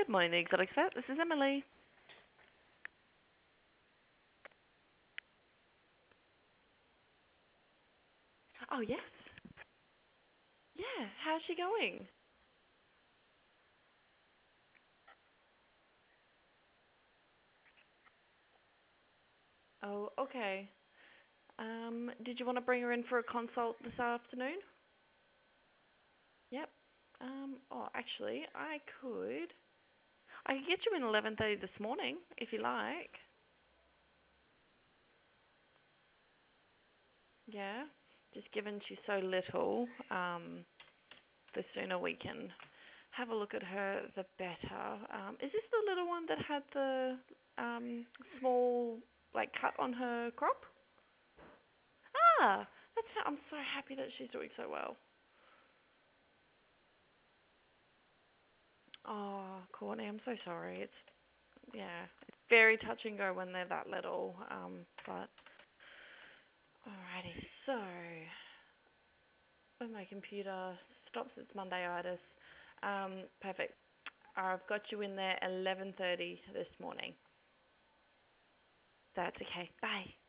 Good morning, the Exotic Vet. This is Emily. Oh, yes. Yeah, how's she going? Oh, okay. Did you want to bring her in for a consult this afternoon? Yep. Actually, I could get you in 11:30 this morning if you like. Yeah. Just given she's so little, the sooner we can have a look at her, the better. Is this the little one that had the small like cut on her crop? Ah, I'm so happy that she's doing so well. Oh, Courtney, I'm so sorry. It's very touch and go when they're that little. But alrighty, so when my computer stops its Mondayitis, perfect. I've got you in there 11:30 this morning. That's okay. Bye.